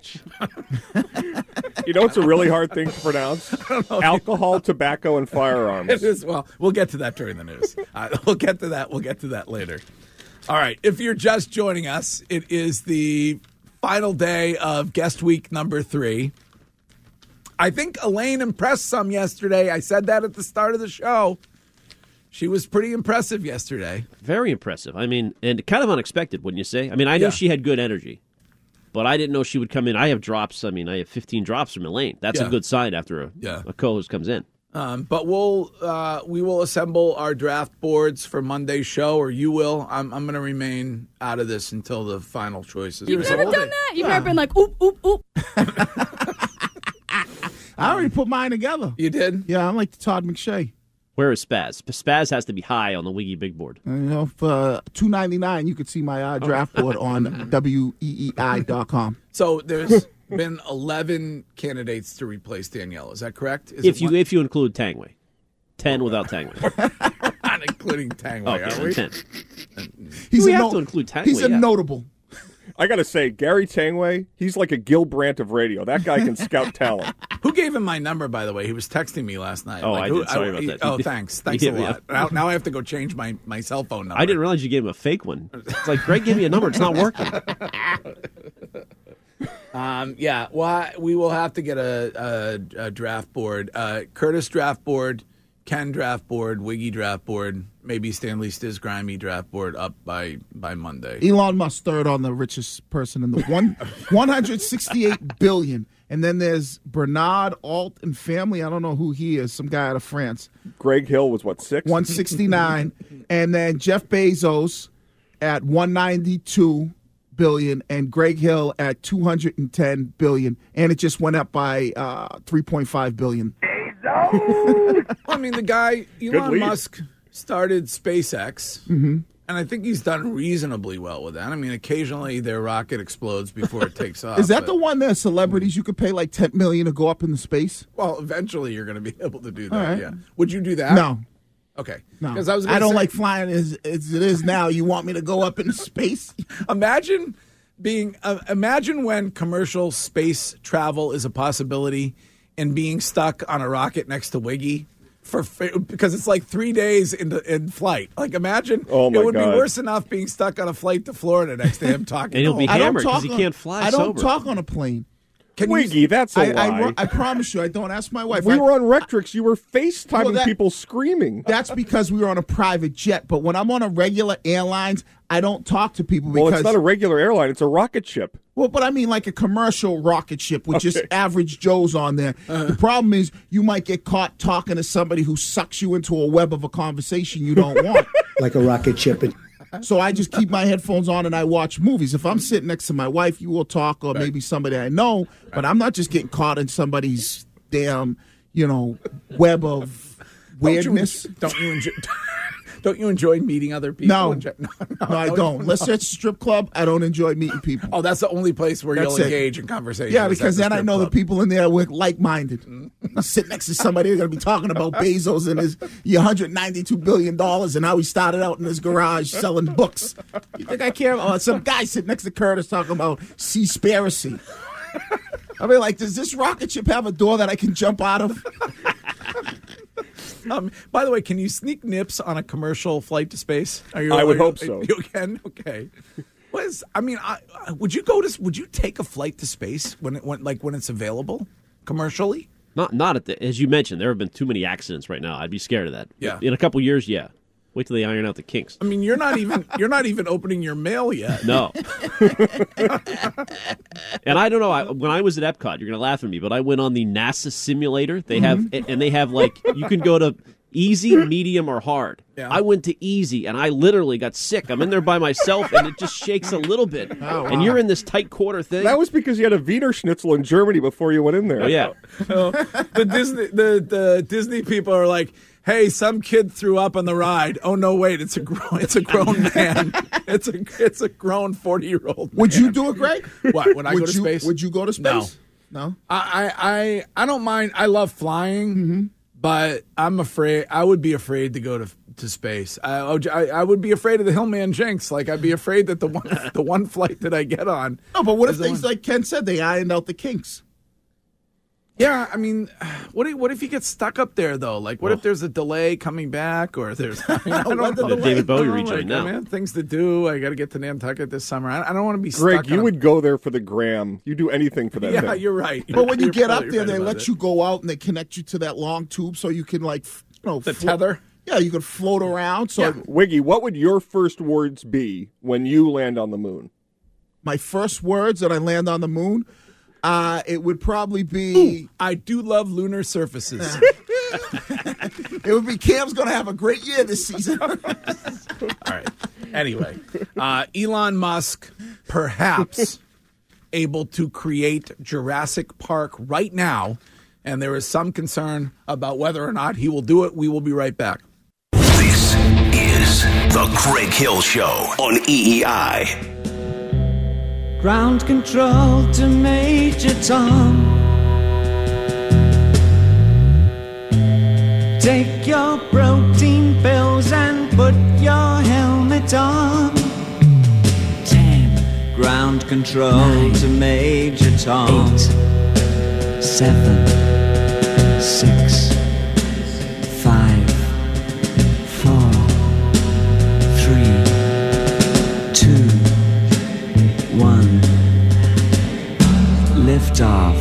You know, it's a really hard thing to pronounce. Alcohol, tobacco, and firearms. It is, well, we'll get to that during the news. We'll get to that. We'll get to that later. All right. If you're just joining us, it is the final day of guest week number 3. I think Elaine impressed some yesterday. I said that at the start of the show. She was pretty impressive yesterday. Very impressive. I mean, and kind of unexpected, wouldn't you say? I mean, I knew she had good energy, but I didn't know she would come in. I have drops. I mean, I have 15 drops from Elaine. That's a good sign after a co-host comes in. But we will assemble our draft boards for Monday's show, or you will. I'm going to remain out of this until the final choices. You've never done that? You've never been like, oop, oop, oop. I already put mine together. You did? Yeah, I'm like Todd McShay. Where is Spaz? Spaz has to be high on the Wiggy Big Board. For $2.99, you could see my draft board on weei.com. So there's been 11 candidates to replace Danielle. Is that correct? If you include Tangway. 10 without Tangway. not including Tangway, Okay, are we? 10. He's We have to include Tangway, He's a yeah. notable. I got to say, Gary Tangway, he's like a Gil Brandt of radio. That guy can scout talent. Who gave him my number, by the way? He was texting me last night. Oh, I did. Sorry about that. Oh, He- thanks. he Thanks a hit me lot. up. Now I have to go change my cell phone number. I didn't realize you gave him a fake one. It's like, Greg gave me a number. It's not working. Yeah, well, we will have to get a draft board. Curtis draft board, Ken draft board, Wiggy draft board, maybe Stanley Stiz Grimy draft board up by Monday. Elon Musk third on the richest person in the 168 billion. And then there's Bernard Alt and family. I don't know who he is. Some guy out of France. Greg Hill was what, 6? 169. And then Jeff Bezos at 192 billion and Greg Hill at 210 billion. And it just went up by 3.5 billion. Well, I mean, the guy, Elon lead. Musk, started SpaceX, and I think he's done reasonably well with that. I mean, occasionally their rocket explodes before it takes off. Is that the one that celebrities you could pay like $10 million to go up into space? Well, eventually you're going to be able to do that, All right. yeah. Would you do that? No. Okay. No. 'Cause I don't say, like flying as it is now. You want me to go up into space? Imagine imagine when commercial space travel is a possibility and being stuck on a rocket next to Wiggy because it's like 3 days in flight. Like imagine Oh my it would God. be worse enough being stuck on a flight to Florida next to him talking. And he'll be I don't hammered because talk he on- can't fly I don't sober. talk on a plane. Wiggy, that's a lie. I promise you, I don't. Ask my wife. We were on Rectrix. You were FaceTiming Well, that- people screaming. That's because we were on a private jet. But when I'm on a regular airlines, I don't talk to people because Well, it's not a regular airline. It's a rocket ship. Well, but I mean like a commercial rocket ship with just average Joes on there. The problem is you might get caught talking to somebody who sucks you into a web of a conversation you don't want. Like a rocket ship. So I just keep my headphones on and I watch movies. If I'm sitting next to my wife, you will talk, or maybe somebody I know, but I'm not just getting caught in somebody's damn, web of weirdness. Don't you enjoy meeting other people? No, I don't. Unless it's a strip club, I don't enjoy meeting people. Oh, that's the only place where That's you'll it. engage in conversation. Yeah, is because at then I strip know the club. people in there were like-minded. You sit next to somebody who's going to be talking about Bezos and his $192 billion and how he started out in his garage selling books. You think I care? Or some guy sitting next to Curtis talking about Seaspiracy. I mean, like, does this rocket ship have a door that I can jump out of? By the way, can you sneak nips on a commercial flight to space? I would hope so. You can? Okay. Would you take a flight to space when it's available commercially? Not at the, as you mentioned, there have been too many accidents right now. I'd be scared of that. Yeah. In a couple years, yeah. Wait till they iron out the kinks. I mean, you're not even opening your mail yet. No. And I don't know. When I was at Epcot, you're going to laugh at me, but I went on the NASA simulator. They have like you can go to easy, medium, or hard. Yeah. I went to easy, and I literally got sick. I'm in there by myself, and it just shakes a little bit. Oh, wow. And you're in this tight quarter thing. That was because you had a Wiener Schnitzel in Germany before you went in there. Oh, yeah. The Disney people are like, hey, some kid threw up on the ride. Oh no, wait, it's a grown man. It's a grown 40-year-old. Would you do it, Greg? What? When I go to space? Would you go to space? No. I don't mind. I love flying, but I'm afraid. I would be afraid to go to space. I would be afraid of the Hillman Jinx. Like I'd be afraid that the one flight that I get on. No, but what if things like Ken said, they ironed out the kinks? Yeah, I mean, what if you get stuck up there though? Like, what if there's a delay coming back, or there's I don't know. David Bowie rejoined now. I have things to do. I got to get to Nantucket this summer. I don't want to be Greg, stuck. you would go there for the gram. You do anything for that. Yeah, thing. you're right. But when you You're get up probably there, right they about let it. you go out and they connect you to that long tube so you can the tether. Yeah, you can float around. So Wiggy, what would your first words be when you land on the moon? My first words that I land on the moon, it would probably be... Ooh, I do love lunar surfaces. It would be Cam's going to have a great year this season. All right. Anyway, Elon Musk perhaps able to create Jurassic Park right now, and there is some concern about whether or not he will do it. We will be right back. This is The Greg Hill Show on EEI. Ground control to Major Tom. Take your protein bells and put your helmet on. 10. Ground control 9, to Major Tom. 8, 7, 6, 5, 4, 3, 2, 1. Lift off.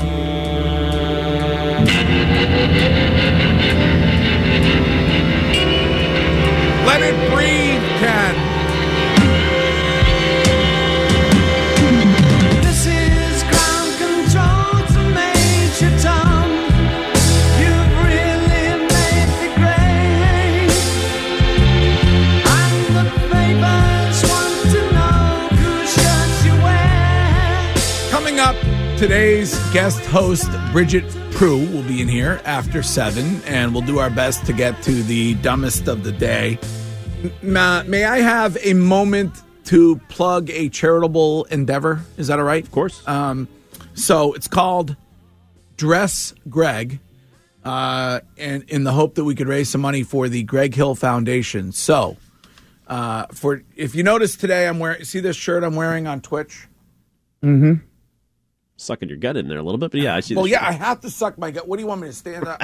Let it breathe, Ken. This is ground control to Major Tom. You've really made the grade. And the papers want to know whose shirts you wear. Coming up, today's guest host, Bridget Prue, will be in here after 7, and we'll do our best to get to the dumbest of the day. May I have a moment to plug a charitable endeavor? Is that all right? Of course. So it's called Dress Greg, and in the hope that we could raise some money for the Greg Hill Foundation. So, for if you notice today, I'm wearing. See this shirt I'm wearing on Twitch? Mm-hmm. Sucking your gut in there a little bit, but yeah, I see. Well, yeah, I have to suck my gut. What do you want me to stand up?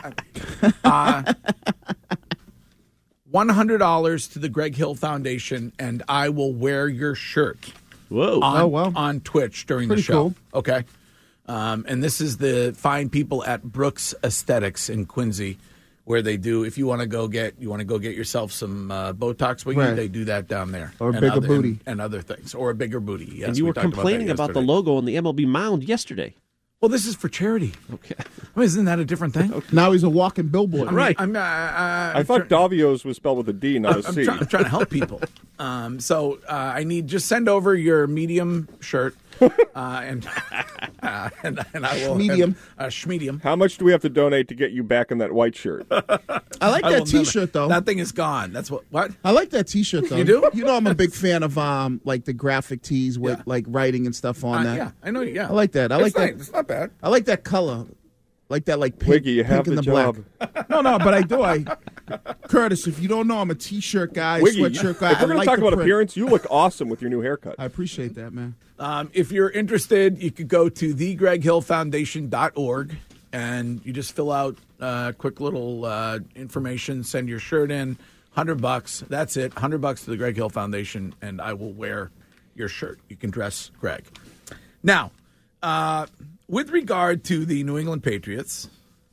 $100 to the Greg Hill Foundation, and I will wear your shirt. Whoa! On Twitch during the show. Cool. Okay. And this is the fine people at Brooks Aesthetics in Quincy, where they do. If you want to go get yourself some Botox wiggy, Right. they do that down there, Or a bigger booty. and other things, or a bigger booty. Yes, and you we were talked complaining about the yesterday. logo on the MLB mound yesterday. Well, this is for charity. Okay. I mean, isn't that a different thing? Now he's a walking billboard. Right. I thought Davios was spelled with a D, not a C. I'm trying to help people. So I need just send over your medium shirt, and I will Medium. Schmedium. How much do we have to donate to get you back in that white shirt? I like that T-shirt though. That thing is gone. That's what? I like that T-shirt though. You do? You know I'm a big fan of like the graphic tees with like writing and stuff on that. Yeah, I know. Yeah, I like that. I like that. It's not bad. I like that color. Like that, like pink, Wiggy, you have pink and the the job. black. No, but I do. Curtis, if you don't know, I'm a T-shirt guy, Wiggy, sweatshirt guy. if we're going I to like talk the about print. appearance, you look awesome with your new haircut. I appreciate that, man. If you're interested, you could go to thegreghillfoundation.org and you just fill out quick little information, send your shirt in, $100. That's it, $100 to the Greg Hill Foundation, and I will wear your shirt. You can dress Greg. Now, with regard to the New England Patriots,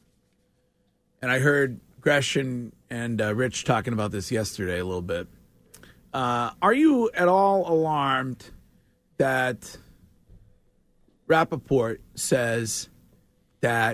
and I heard Gresh and Rich talking about this yesterday a little bit. Are you at all alarmed that Rappaport says that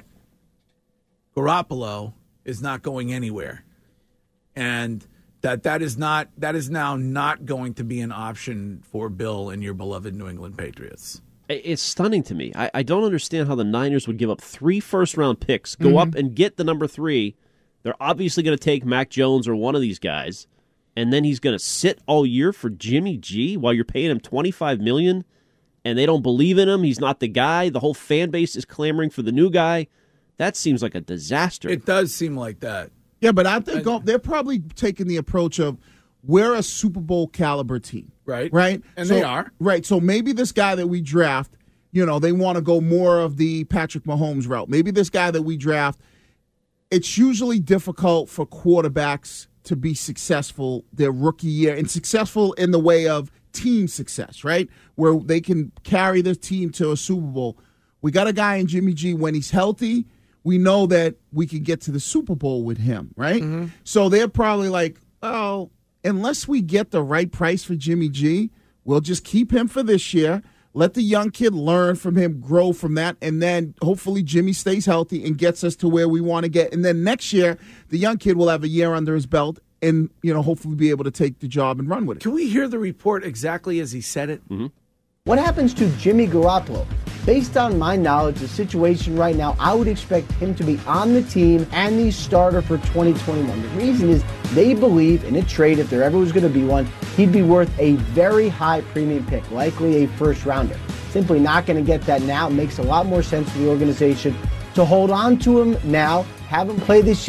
Garoppolo is not going anywhere, and that is now not going to be an option for Bill and your beloved New England Patriots? It's stunning to me. I don't understand how the Niners would give up 3 first-round picks, go up and get the number 3. They're obviously going to take Mac Jones or one of these guys, and then he's going to sit all year for Jimmy G while you're paying him $25 million, and they don't believe in him. He's not the guy. The whole fan base is clamoring for the new guy. That seems like a disaster. It does seem like that. Yeah, but I think they're probably taking the approach of we're a Super Bowl caliber team. Right. Right? And So- they are. Right. So maybe this guy that we draft, they want to go more of the Patrick Mahomes route. Maybe this guy that we draft, it's usually difficult for quarterbacks to be successful their rookie year and successful in the way of team success, right? Where they can carry this team to a Super Bowl. We got a guy in Jimmy G. When he's healthy, we know that we can get to the Super Bowl with him, right? Mm-hmm. So they're probably like, oh, unless we get the right price for Jimmy G, we'll just keep him for this year. Let the young kid learn from him, grow from that, and then hopefully Jimmy stays healthy and gets us to where we want to get. And then next year, the young kid will have a year under his belt and, hopefully be able to take the job and run with it. Can we hear the report exactly as he said it? Mm-hmm. What happens to Jimmy Garoppolo? Based on my knowledge, the situation right now, I would expect him to be on the team and the starter for 2021. The reason is they believe in a trade, if there ever was going to be one, he'd be worth a very high premium pick, likely a first rounder. Simply not going to get that now. It makes a lot more sense for the organization to hold on to him now, have him play this year,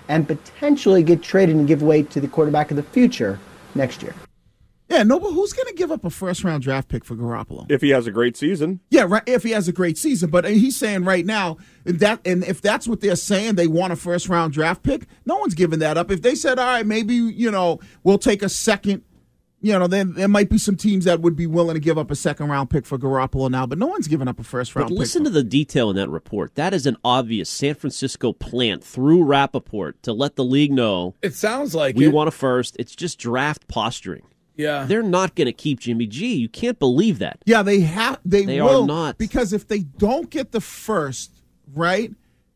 and potentially get traded and give away to the quarterback of the future next year. Yeah, no, but who's going to give up a first-round draft pick for Garoppolo? If he has a great season. Yeah, right. If he has a great season, but he's saying right now if that's what they're saying, they want a first-round draft pick. No one's giving that up. If they said, all right, maybe we'll take a second, then there might be some teams that would be willing to give up a second-round pick for Garoppolo now, but no one's giving up a first-round pick. But listen to the detail in that report. That is an obvious San Francisco plant through Rappaport to let the league know. It sounds like we want a first. It's just draft posturing. Yeah, they're not going to keep Jimmy G. You can't believe that. Yeah, they have. They will are not, because if they don't get the first, right?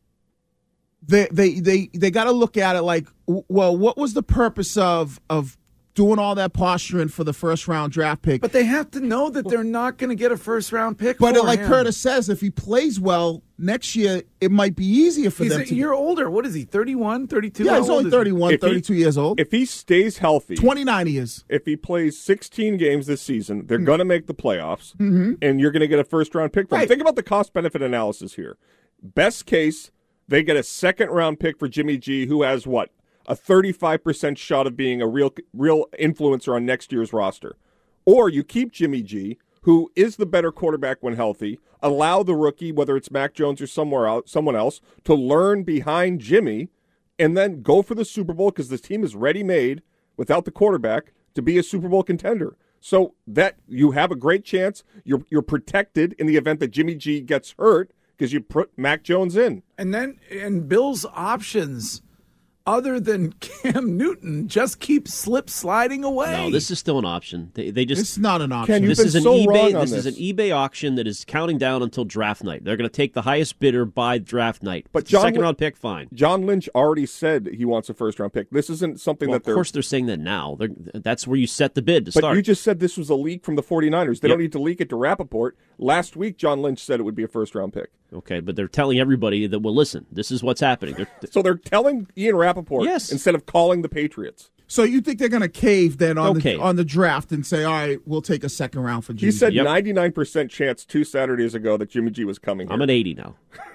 They got to look at it like, well, what was the purpose of doing all that posturing for the first-round draft pick? But they have to know that they're not going to get a first-round pick. But for like him. Curtis says, if he plays well next year, it might be easier for them. He's a year older. What is he, 31, 32? Yeah, he's only 31, 32 years old. If he stays healthy. 29 he is. If he plays 16 games this season, they're going to make the playoffs, and you're going to get a first-round pick. Right. Think about the cost-benefit analysis here. Best case, they get a second-round pick for Jimmy G, who has, what, a 35% shot of being a real influencer on next year's roster. Or you keep Jimmy G, who is the better quarterback when healthy, allow the rookie, whether it's Mac Jones or someone else, to learn behind Jimmy, and then go for the Super Bowl because this team is ready-made without the quarterback to be a Super Bowl contender. So that you have a great chance. You're protected in the event that Jimmy G gets hurt because you put Mac Jones in. And Bill's options, other than Cam Newton, just keep sliding away. No, this is still an option. They just it's not an option. Ken, this is an so eBay. This is an eBay auction that is counting down until draft night. They're going to take the highest bidder by draft night. But second round pick, fine. John Lynch already said he wants a first round pick. This isn't something that of course they're saying that now. That's where you set the bid to start. But you just said this was a leak from the 49ers. They don't need to leak it to Rappaport. Last week, John Lynch said it would be a first round pick. Okay, but they're telling everybody that, well, listen, this is what's happening. So they're telling Ian Rappaport instead of calling the Patriots. So you think they're going to cave then on the draft and say, all right, we'll take a second round for Jimmy G? He said 99% chance 2 Saturdays ago that Jimmy G was coming here. I'm at 80 now.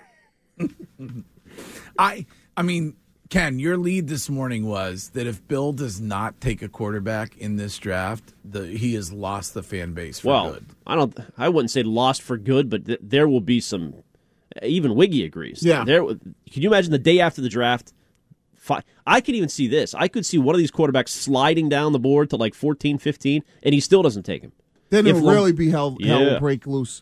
I mean, Ken, your lead this morning was that if Bill does not take a quarterback in this draft, he has lost the fan base for good. I wouldn't say lost for good, but there will be some. Even Wiggy agrees. Yeah. Can you imagine the day after the draft? I could even see this. I could see one of these quarterbacks sliding down the board to like 14, 15, and he still doesn't take him. Then it'll really be hell will break loose.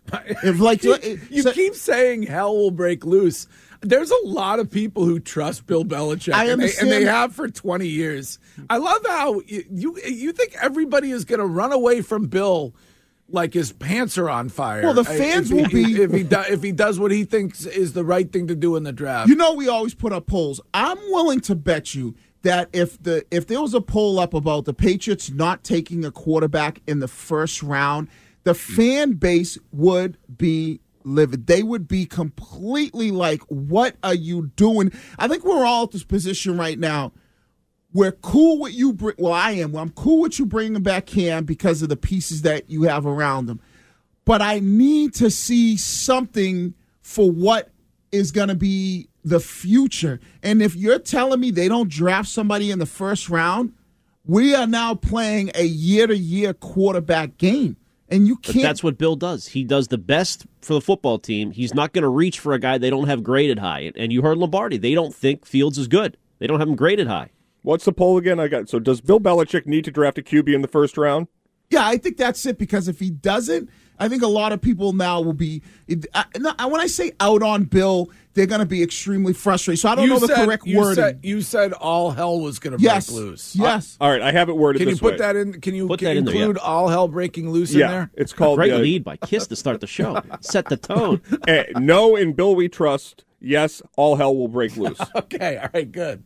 You keep saying hell will break loose. There's a lot of people who trust Bill Belichick, and they have for 20 years. I love how you think everybody is going to run away from Bill like his pants are on fire. Well, the fans will be if he does what he thinks is the right thing to do in the draft. We always put up polls. I'm willing to bet you that if there was a poll up about the Patriots not taking a quarterback in the first round, the fan base would be livid. They would be completely like, what are you doing? I think we're all at this position right now. We're cool with you. Well, I am. I'm cool with you bringing back Cam because of the pieces that you have around him. But I need to see something for what is going to be the future. And if you're telling me they don't draft somebody in the first round, we are now playing a year-to-year quarterback game. And you can't. But that's what Bill does. He does the best for the football team. He's not going to reach for a guy they don't have graded high. And you heard Lombardi. They don't think Fields is good. They don't have him graded high. What's the poll again? So does Bill Belichick need to draft a QB in the first round? Yeah, I think that's it, because if he doesn't, I think a lot of people now will be when I say out on Bill, they're going to be extremely frustrated. So I don't know the correct wording. You said all hell was going to break loose. Yes. All right, I have it worded this way. Can you put that in? Can you put that include there, all hell breaking loose in there? It's called great lead by Kiss to start the show. Set the tone. No, in Bill we trust. Yes, all hell will break loose. Okay, all right, good.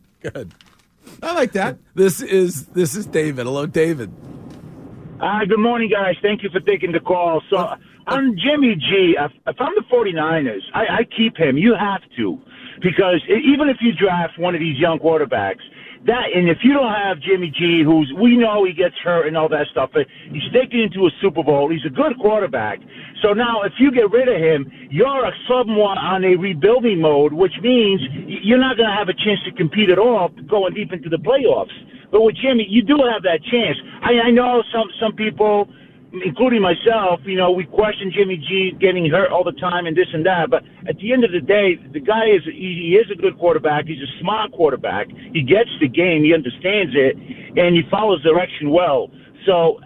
I like that. This is David. Hello, David. Good morning, guys. Thank you for taking the call. So on Jimmy G, if I'm the 49ers, I keep him. You have to, because even if you draft one of these young quarterbacks, And if you don't have Jimmy G, we know he gets hurt and all that stuff, but he's taken into a Super Bowl. He's a good quarterback. So now if you get rid of him, you're somewhat on a rebuilding mode, which means you're not going to have a chance to compete at all going deep into the playoffs. But with Jimmy, you do have that chance. I know some people, including myself, we question Jimmy G getting hurt all the time and this and that. But at the end of the day, the guy he is a good quarterback. He's a smart quarterback. He gets the game. He understands it, and he follows direction well. So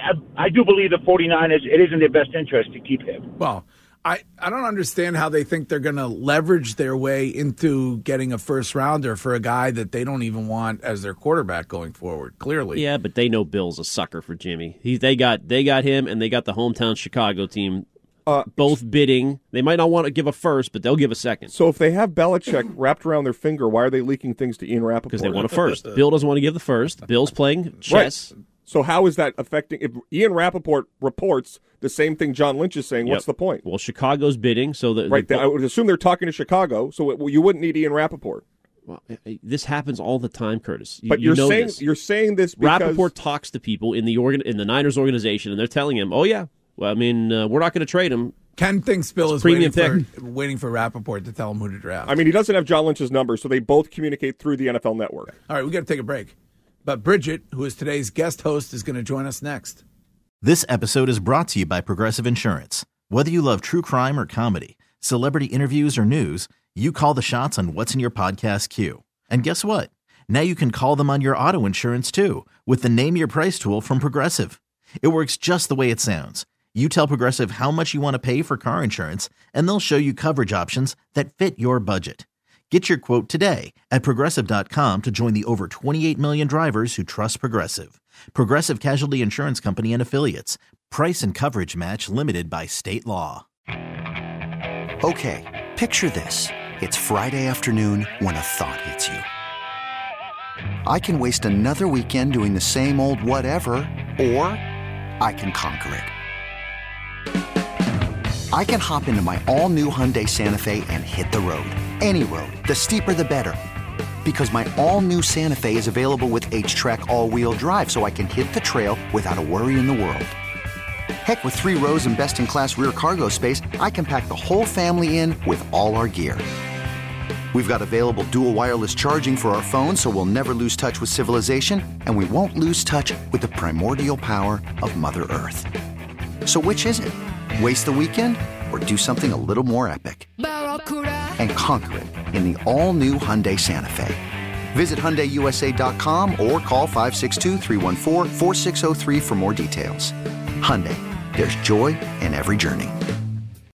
I do believe the 49ers, it is in their best interest to keep him. Well, I don't understand how they think they're going to leverage their way into getting a first rounder for a guy that they don't even want as their quarterback going forward, clearly. Yeah, but they know Bill's a sucker for Jimmy. They got him, and they got the hometown Chicago team both bidding. They might not want to give a first, but they'll give a second. So if they have Belichick wrapped around their finger, why are they leaking things to Ian Rappaport? Because they want a first. Bill doesn't want to give the first. Bill's playing chess. Right. So how is that affecting? If Ian Rappaport reports the same thing John Lynch is saying, what's the point? Well, Chicago's bidding, so that right. I would assume they're talking to Chicago, so you wouldn't need Ian Rappaport. Well, this happens all the time, Curtis. But you're saying this because Rappaport talks to people in the Niners organization, and they're telling him, "Oh yeah, well, I mean, we're not going to trade him." Ken thinks Bill is waiting for Rappaport to tell him who to draft. I mean, he doesn't have John Lynch's number, so they both communicate through the NFL Network. All right, we got to take a break. But Bridget, who is today's guest host, is going to join us next. This episode is brought to you by Progressive Insurance. Whether you love true crime or comedy, celebrity interviews or news, you call the shots on what's in your podcast queue. And guess what? Now you can call them on your auto insurance too with the Name Your Price tool from Progressive. It works just the way it sounds. You tell Progressive how much you want to pay for car insurance, and they'll show you coverage options that fit your budget. Get your quote today at Progressive.com to join the over 28 million drivers who trust Progressive. Progressive Casualty Insurance Company and Affiliates. Price and coverage match limited by state law. Okay, picture this. It's Friday afternoon when a thought hits you. I can waste another weekend doing the same old whatever, or I can conquer it. I can hop into my all-new Hyundai Santa Fe and hit the road. Any road. The steeper, the better. Because my all-new Santa Fe is available with H-Track all-wheel drive, so I can hit the trail without a worry in the world. Heck, with 3 rows and best-in-class rear cargo space, I can pack the whole family in with all our gear. We've got available dual wireless charging for our phones, so we'll never lose touch with civilization, and we won't lose touch with the primordial power of Mother Earth. So which is it? Waste the weekend or do something a little more epic? And conquer it in the all-new Hyundai Santa Fe. Visit HyundaiUSA.com or call 562-314-4603 for more details. Hyundai, there's joy in every journey.